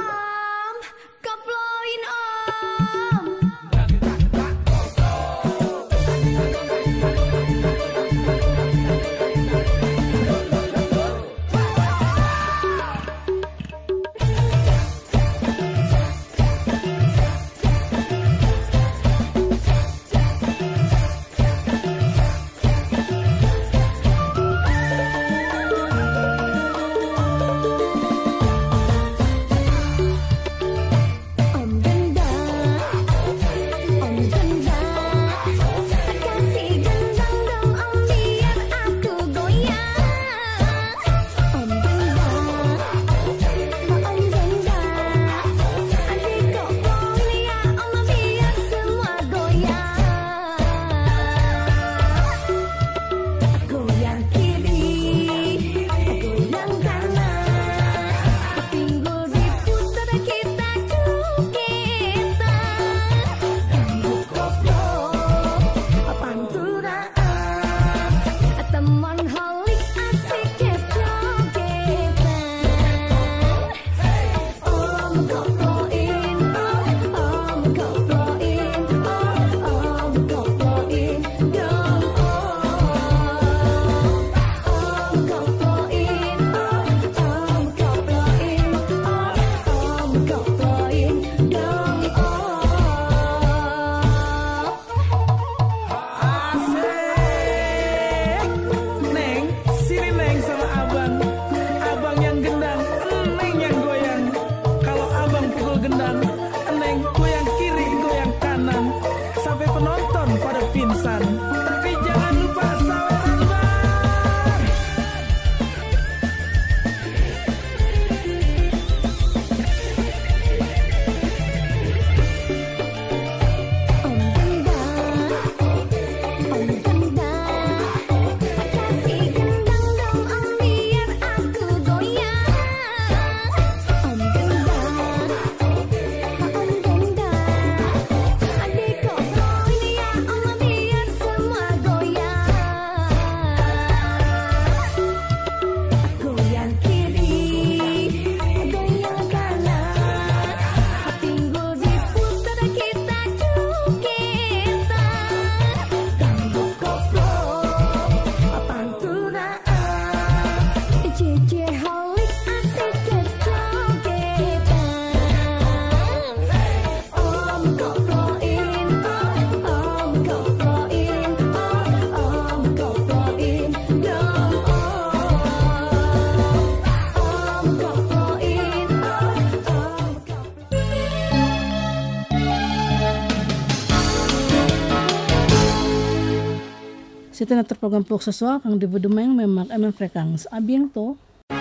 C'était notre programme pour ce soir. Rendez-vous demain, même heure et même fréquence. À bientôt.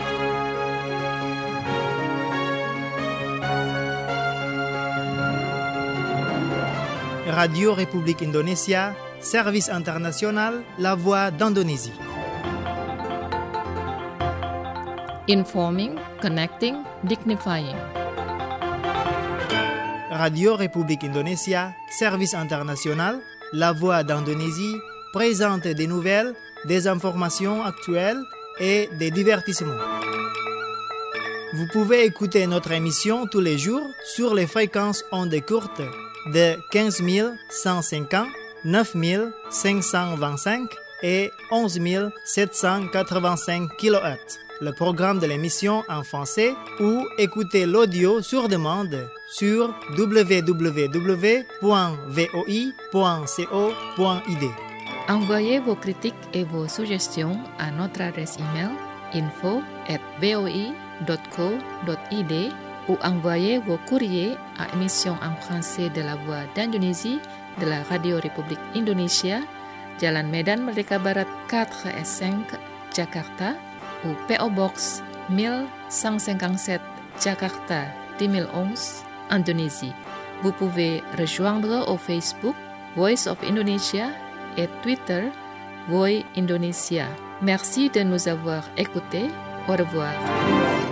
Radio République Indonésia, service international, la voix d'Indonésie. Informing, connecting, dignifying. Radio République Indonésia, service international, la voix d'Indonésie, présente des nouvelles, des informations actuelles et des divertissements. Vous pouvez écouter notre émission tous les jours sur les fréquences ondes courtes de 15 150, 9 525 et 11 785 kHz. Le programme de l'émission en français ou écouter l'audio sur demande sur www.voi.co.id. Envoyez vos critiques et vos suggestions à notre adresse email info@voi.co.id ou envoyez vos courriers à émission en français de la Voix d'Indonésie de la Radio République Indonésia, Jalan Medan Merdeka Barat 4S5, Jakarta, ou PO Box 1157, Jakarta 2011, Indonésie. Vous pouvez rejoindre au Facebook Voice of Indonesia et Twitter Voi Indonesia. Merci de nous avoir écoutés. Au revoir.